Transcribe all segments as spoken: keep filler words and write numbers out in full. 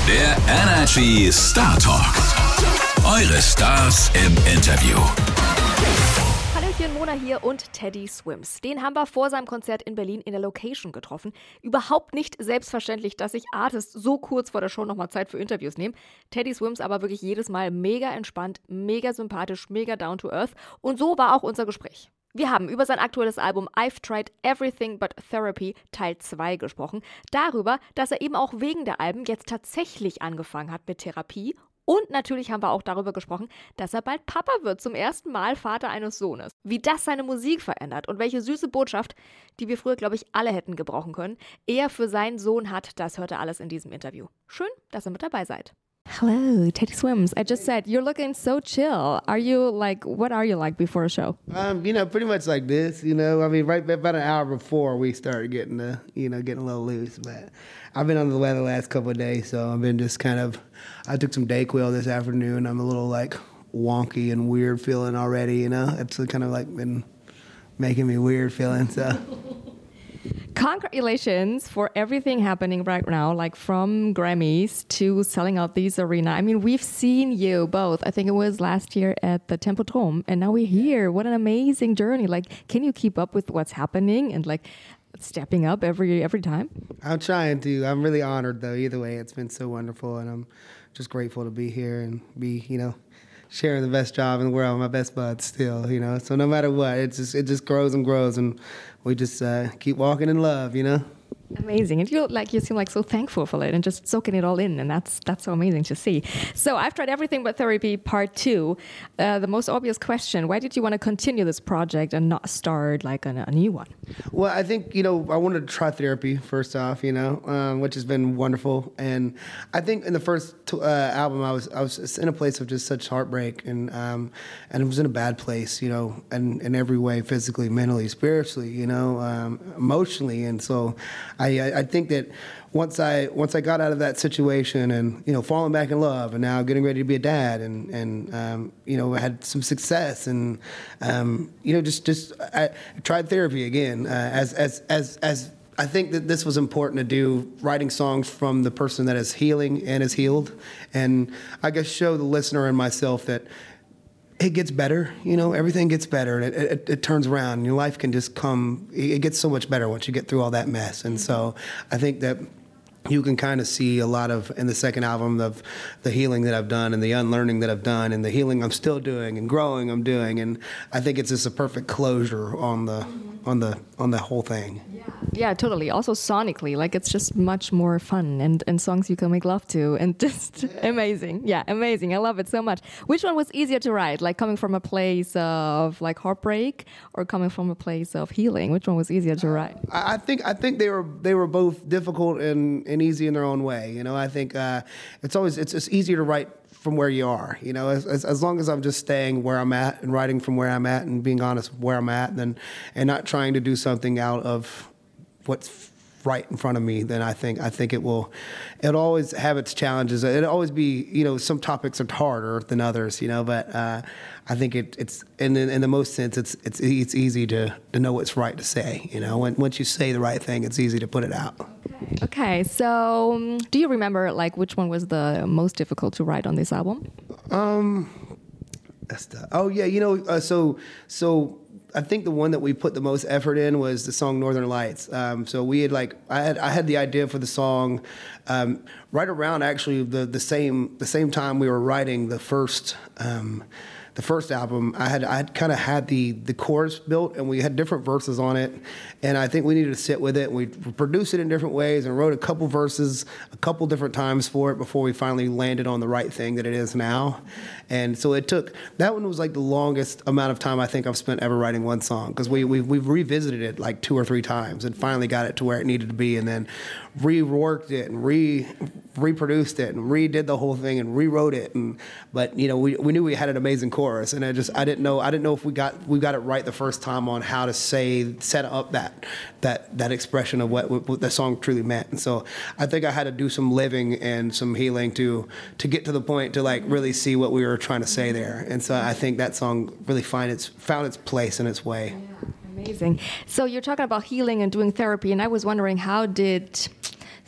Der Energy Star Talk. Eure Stars im Interview. Hallöchen, Mona hier und Teddy Swims. Den haben wir vor seinem Konzert in Berlin in der Location getroffen. Überhaupt nicht selbstverständlich, dass sich Artists so kurz vor der Show nochmal Zeit für Interviews nehmen. Teddy Swims aber wirklich jedes Mal mega entspannt, mega sympathisch, mega down to earth. Und so war auch unser Gespräch. Wir haben über sein aktuelles Album I've Tried Everything But Therapy Teil zwei gesprochen. Darüber, dass er eben auch wegen der Alben jetzt tatsächlich angefangen hat mit Therapie. Und natürlich haben wir auch darüber gesprochen, dass er bald Papa wird, zum ersten Mal Vater eines Sohnes. Wie das seine Musik verändert und welche süße Botschaft, die wir früher, glaube ich, alle hätten gebrauchen können, er für seinen Sohn hat, das hört er alles in diesem Interview. Schön, dass ihr mit dabei seid. Hello, Teddy Swims. I just said, you're looking so chill. Are you like, what are you like before a show? Um, you know, pretty much like this, you know. I mean, right about an hour before we started getting, the, you know, getting a little loose. But I've been under the weather the last couple of days, so I've been just kind of, I took some Dayquil this afternoon. I'm a little like wonky and weird feeling already, you know. It's kind of like been making me weird feeling, so. Congratulations for everything happening right now, like from Grammys to selling out these arena. I mean, we've seen you both. I think it was last year at the Tempodrom, and now we're here. What an amazing journey. Like, can you keep up with what's happening and like stepping up every every time? I'm trying to. I'm really honored, though. Either way, it's been so wonderful, and I'm just grateful to be here and be, you know, sharing the best job in the world, my best buds still, you know. So no matter what, it just it just grows and grows, and we just uh, keep walking in love, you know. Amazing. And you like you seem like so thankful for it and just soaking it all in, and that's that's so amazing to see. So I've tried everything but therapy part two. Uh, the most obvious question, why did you want to continue this project and not start like a, a new one? Well, I think, you know, I wanted to try therapy first off, you know, um, which has been wonderful. And I think in the first t- uh, album, I was I was in a place of just such heartbreak, and um, and it was in a bad place, you know, and in every way, physically, mentally, spiritually, you know, um, emotionally. And so I, I think that once I once I got out of that situation and, you know, falling back in love and now getting ready to be a dad and, and um, you know, had some success and, um, you know, just, just I tried therapy again uh, as, as, as, as I think that this was important to do, writing songs from the person that is healing and is healed. And I guess show the listener and myself that it gets better, you know, everything gets better. It, it, it turns around and your life can just come, it gets so much better once you get through all that mess. And so I think that you can kind of see a lot of, in the second album, of the healing that I've done and the unlearning that I've done and the healing I'm still doing and growing I'm doing. And I think it's just a perfect closure on the, on the, on the whole thing. Yeah, totally. Also sonically, like it's just much more fun and, and songs you can make love to and just amazing. Yeah, amazing. I love it so much. Which one was easier to write? Like coming from a place of like heartbreak or coming from a place of healing? Which one was easier to write? I think I think they were they were both difficult and, and easy in their own way. You know, I think uh, it's always it's it's easier to write from where you are, you know, as, as as long as I'm just staying where I'm at and writing from where I'm at and being honest with where I'm at, then and not trying to do something out of what's right in front of me, then I think I think it will it'll always have its challenges. It'll always be, you know, some topics are harder than others, you know, but uh, I think it, it's in, in the most sense it's it's it's easy to, to know what's right to say, you know. When, once you say the right thing, it's easy to put it out. Okay, okay. So um, do you remember like which one was the most difficult to write on this album? Um, that's the, oh yeah, you know, uh, so so. I think the one that we put the most effort in was the song Northern Lights. Um, so we had like I had I had the idea for the song um, right around actually the the same the same time we were writing the first um, the first album. I had I had kind of had the the chorus built and we had different verses on it, and I think we needed to sit with it. We produced it in different ways and wrote a couple verses a couple different times for it before we finally landed on the right thing that it is now. And so it took, that one was like the longest amount of time I think I've spent ever writing one song, because we, we, we've revisited it like two or three times and finally got it to where it needed to be, and then reworked it and re reproduced it and redid the whole thing and rewrote it. And but you know we, we knew we had an amazing chorus, and I just I didn't know I didn't know if we got we got it right the first time on how to say set up that that that expression of what, what the song truly meant. And so I think I had to do some living and some healing to to get to the point to like really see what we were trying to say there. And so I think that song really find its found its place in its way. Yeah, amazing. So you're talking about healing and doing therapy, and I was wondering, how did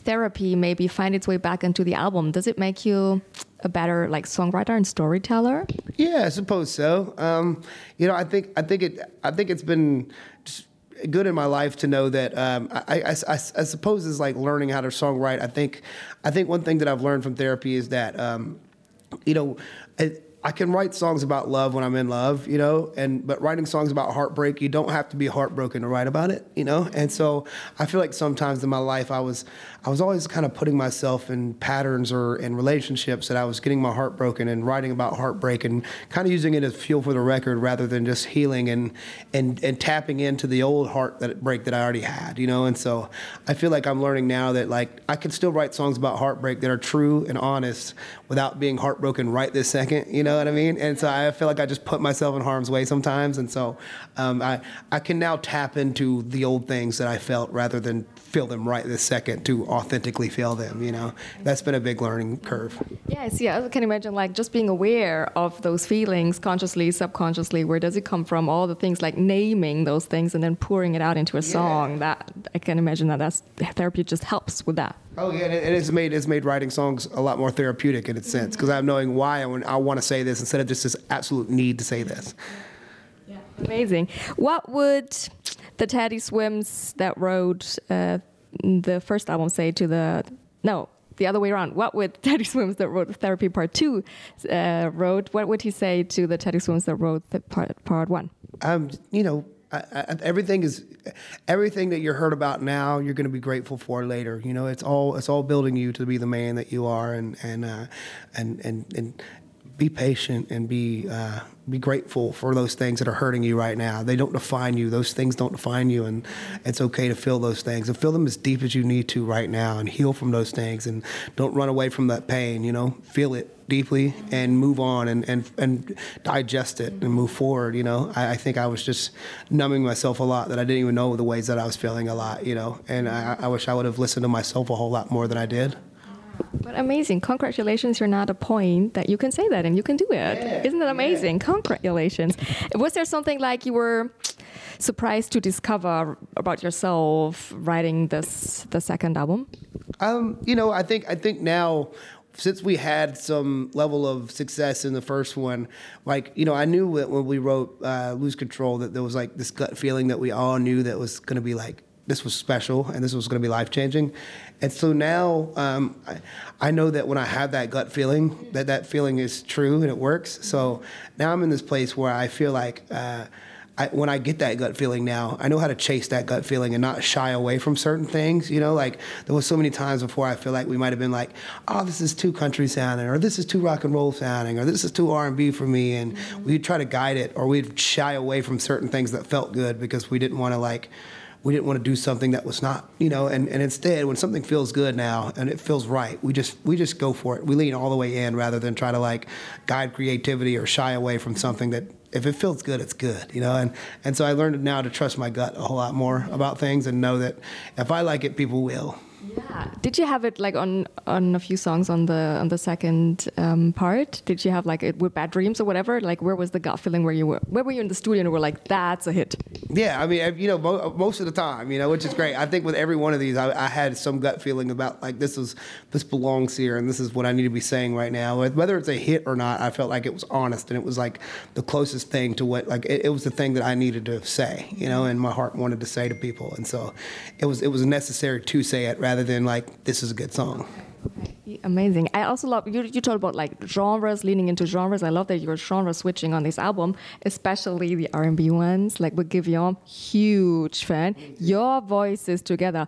therapy maybe find its way back into the album? Does it make you a better like songwriter and storyteller? Yeah, I suppose so. Um, you know, I think I think it I think it's been just good in my life to know that um, I, I, I, I suppose it's like learning how to songwrite. I think I think one thing that I've learned from therapy is that um, you know. It, I can write songs about love when I'm in love, you know, and but writing songs about heartbreak, you don't have to be heartbroken to write about it, you know. And so I feel like sometimes in my life I was I was always kind of putting myself in patterns or in relationships that I was getting my heart broken and writing about heartbreak and kind of using it as fuel for the record rather than just healing and and and tapping into the old heart that break that I already had, you know. And so I feel like I'm learning now that like I can still write songs about heartbreak that are true and honest without being heartbroken right this second, you know. Know what I mean? And so I feel like I just put myself in harm's way sometimes. And so um, I, I can now tap into the old things that I felt rather than feel them right this second to authentically feel them, you know? That's been a big learning curve. Yes, yeah, I can imagine like just being aware of those feelings consciously, subconsciously, where does it come from? All the things like naming those things and then pouring it out into a song. Yeah. That I can imagine that that's, therapy just helps with that. Oh yeah, and it's made it's made writing songs a lot more therapeutic in its sense because I'm knowing why I, I want to say this instead of just this absolute need to say this. Yeah, amazing. What would the Teddy Swims that wrote uh, the first album say to the no the other way around? What would Teddy Swims that wrote Therapy Part Two uh, wrote? What would he say to the Teddy Swims that wrote the part Part One? Um, you know. I, I, everything is, everything that you're heard about now, you're going to be grateful for later. You know, it's all it's all building you to be the man that you are, and and uh, and and and be patient and be uh, be grateful for those things that are hurting you right now. They don't define you. Those things don't define you, and it's okay to feel those things and feel them as deep as you need to right now, and heal from those things, and don't run away from that pain. You know, feel it deeply and move on and, and, and digest it and move forward, you know. I, I think I was just numbing myself a lot that I didn't even know the ways that I was feeling a lot, you know, and I, I wish I would have listened to myself a whole lot more than I did. But amazing. Congratulations, you're not a point that you can say that and you can do it. Yeah, Isn't that amazing? Yeah. Congratulations. Was there something like you were surprised to discover about yourself writing this, the second album? Um, you know, I think I think now, since we had some level of success in the first one, like, you know, I knew that when we wrote uh, Lose Control that there was like this gut feeling that we all knew that was going to be like, this was special and this was going to be life-changing. And so now um, I, I know that when I have that gut feeling, that that feeling is true and it works. So now I'm in this place where I feel like uh, I, when I get that gut feeling now, I know how to chase that gut feeling and not shy away from certain things. You know, like there was so many times before I feel like we might have been like, oh, this is too country sounding, or this is too rock and roll sounding, or this is too R and B for me. And mm-hmm. we'd try to guide it, or we'd shy away from certain things that felt good because we didn't want to like, we didn't want to do something that was not, you know, and, and instead when something feels good now and it feels right, we just we just go for it. We lean all the way in rather than try to like guide creativity or shy away from something that if it feels good, it's good, you know. And, and so I learned now to trust my gut a whole lot more about things and know that if I like it, people will. Yeah. Did you have it like on on a few songs on the on the second um, part? Did you have like it with Bad Dreams or whatever? Like where was the gut feeling where you were? Where were you in the studio and were like, that's a hit? Yeah, I mean, you know, mo- most of the time, you know, which is great. I think with every one of these, I, I had some gut feeling about like this is this belongs here and this is what I need to be saying right now. Whether it's a hit or not, I felt like it was honest and it was like the closest thing to what like it, it was the thing that I needed to say, you know, and my heart wanted to say to people, and so it was it was necessary to say it rather than like this is a good song. Amazing. I also love you. You talked about like genres, leaning into genres. I love that you're genre switching on this album, especially the R and B ones. Like with Giveon, huge fan. Your voices together.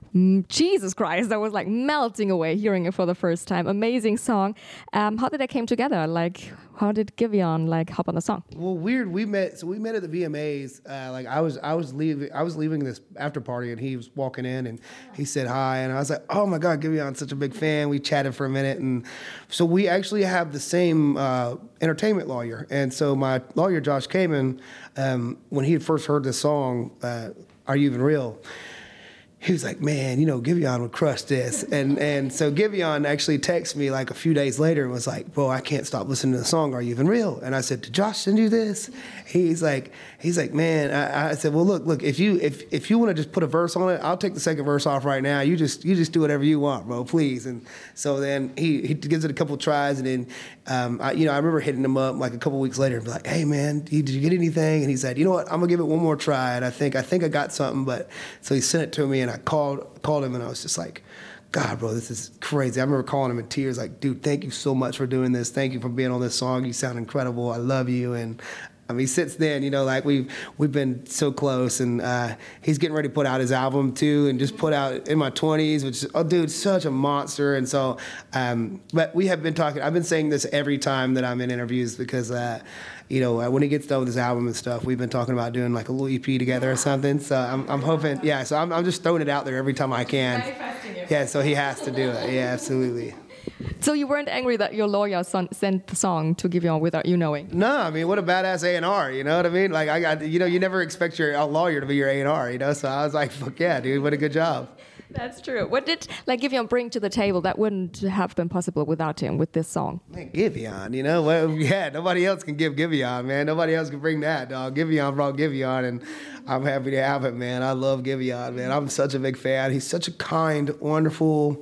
Jesus Christ, I was like melting away hearing it for the first time. Amazing song. Um, how did that came together? Like, how did Giveon like hop on the song? Well, weird. We met. So we met at the V M As. Uh, like I was, I was leaving. I was leaving this after party, and he was walking in, and he said hi, and I was like, "Oh my God, Giveon's such a big fan." We chatted for a minute, and so we actually have the same uh, entertainment lawyer. And so my lawyer, Josh Kamen, um, when he had first heard this song, uh, "Are You Even Real?" he was like, man, you know, Giveon would crush this. And and so Giveon actually texted me like a few days later and was like, bro, I can't stop listening to the song. Are you even real? And I said, did Josh send you this? He's like, he's like, man, I, I said, well, look, look, if you if if you want to just put a verse on it, I'll take the second verse off right now. You just you just do whatever you want, bro, please. And so then he, he gives it a couple tries, and then um, I, you know, I remember hitting him up like a couple weeks later and be like, hey man, did you get anything? And he said, you know what, I'm gonna give it one more try. And I think I think I got something, but so he sent it to me, and I called called him, and I was just like, God, bro, this is crazy. I remember calling him in tears, like, dude, thank you so much for doing this. Thank you for being on this song. You sound incredible. I love you. And I mean, since then, you know, like we've we've been so close, and uh, he's getting ready to put out his album too, and just put out In My twenties, which is, oh, dude, such a monster. And so, um, but we have been talking. I've been saying this every time that I'm in interviews because, uh, you know, when he gets done with his album and stuff, we've been talking about doing like a little E P together or something. So I'm I'm hoping, yeah. So I'm I'm just throwing it out there every time I can. Yeah. So he has to do it. Yeah, absolutely. So you weren't angry that your lawyer son- sent the song to Giveon without you knowing? No, I mean, what a badass A and R, you know what I mean? Like, I got, you know, you never expect your lawyer to be your A and R, you know? So I was like, fuck yeah, dude, what a good job. That's true. What did like Giveon bring to the table that wouldn't have been possible without him with this song? Man, Giveon, you know? Well, yeah, nobody else can give Giveon, man. Nobody else can bring that, dog. Giveon brought Giveon, and I'm happy to have it, man. I love Giveon, man. I'm such a big fan. He's such a kind, wonderful...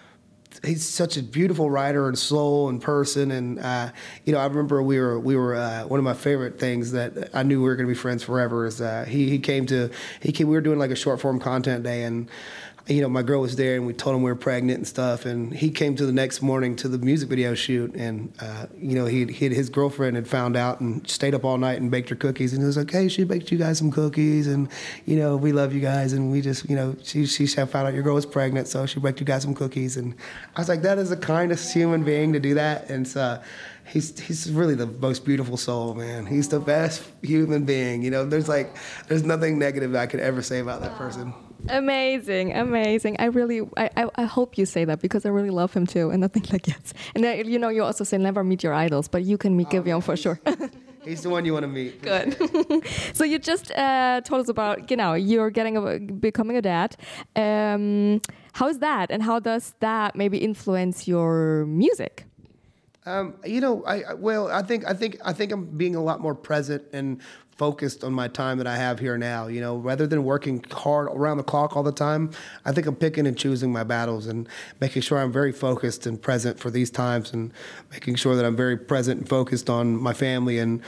He's such a beautiful writer and soul and person, and uh, you know, I remember we were we were uh, one of my favorite things that I knew we were going to be friends forever is uh, he he came to he came we were doing like a short form content day, and you know, my girl was there, and we told him we were pregnant and stuff, and he came to the next morning to the music video shoot, and uh, you know, he he his girlfriend had found out and stayed up all night and baked her cookies, and he was like, hey, she baked you guys some cookies, and you know, we love you guys, and we just, you know, she she found out your girl was pregnant, so she baked you guys some cookies, and I was like, that is the kindest human being to do that, and so. He's he's really the most beautiful soul, man. He's the best human being. You know, there's like there's nothing negative I could ever say about that person. Amazing, amazing. I really, I, I, I hope you say that because I really love him too, and I think like yes. And then, you know, you also say never meet your idols, but you can meet oh, Giveon for sure. He's the one you want to meet. Good. So you just uh, told us about, you know, you're getting a, becoming a dad. Um, how is that, and how does that maybe influence your music? Um, you know, I, I well, I think I think I think I'm being a lot more present and focused on my time that I have here now. You know, rather than working hard around the clock all the time, I think I'm picking and choosing my battles and making sure I'm very focused and present for these times, and making sure that I'm very present and focused on my family and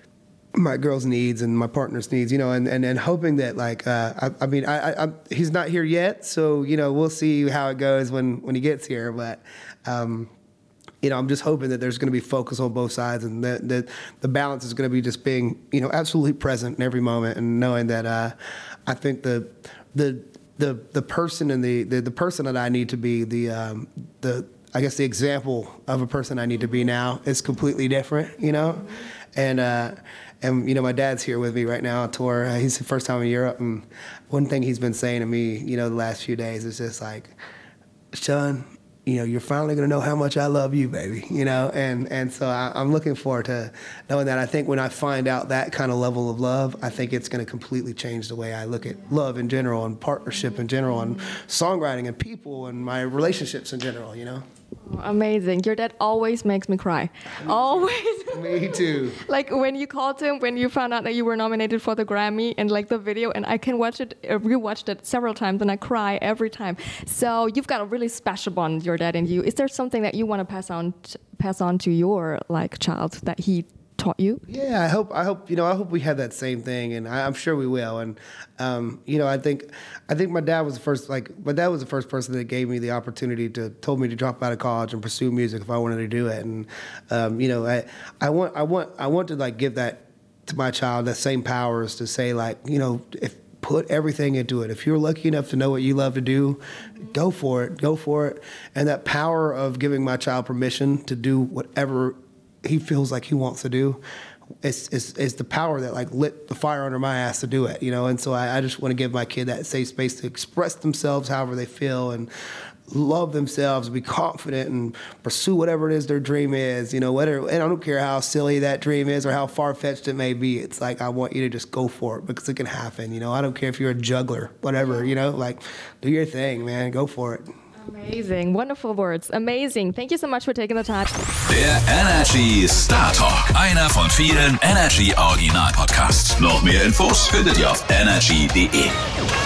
my girl's needs and my partner's needs, you know, and, and, and hoping that, like, uh, I, I mean, I, I, I, he's not here yet, so, you know, we'll see how it goes when, when he gets here, but, um, you know, I'm just hoping that there's going to be focus on both sides, and that, that the balance is going to be just being, you know, absolutely present in every moment, and knowing that uh, I think the the the the person and the, the the person that I need to be, the um, the I guess the example of a person I need to be now is completely different, you know, and uh, and you know, my dad's here with me right now on tour. Uh, he's the first time in Europe, and one thing he's been saying to me, you know, the last few days is just like, Sean, you know, you're finally going to know how much I love you, baby, you know? And and so I, I'm looking forward to knowing that. I think when I find out that kind of level of love, I think it's going to completely change the way I look at love in general, and partnership in general, and songwriting and people and my relationships in general, you know? Amazing. Your dad always makes me cry. Always. Me too. Like when you called him, when you found out that you were nominated for the Grammy, and like the video, and I can watch it, uh, rewatched it several times, and I cry every time. So you've got a really special bond, your dad and you. Is there something that you want to pass on, t- pass on to your like child that he taught you? Yeah, I hope I hope you know I hope we have that same thing, and I, I'm sure we will. And um, you know, I think I think my dad was the first like my dad was the first person that gave me the opportunity to told me to drop out of college and pursue music if I wanted to do it. And um, you know, I I want I want I want to like give that to my child, that same powers to say, like, you know, if put everything into it. If you're lucky enough to know what you love to do, go for it, go for it. And that power of giving my child permission to do whatever he feels like he wants to do, it's, it's, it's the power that like lit the fire under my ass to do it, you know? And so I, I just want to give my kid that safe space to express themselves however they feel, and love themselves, be confident, and pursue whatever it is their dream is. You know, whether, and I don't care how silly that dream is or how far-fetched it may be. It's like, I want you to just go for it because it can happen. You know, I don't care if you're a juggler, whatever, you know, like, do your thing, man, go for it. Amazing, wonderful words, amazing. Thank you so much for taking the time. Der Energy Star Talk, einer von vielen Energy Original Podcasts. Noch mehr Infos findet ihr auf energy punkt de.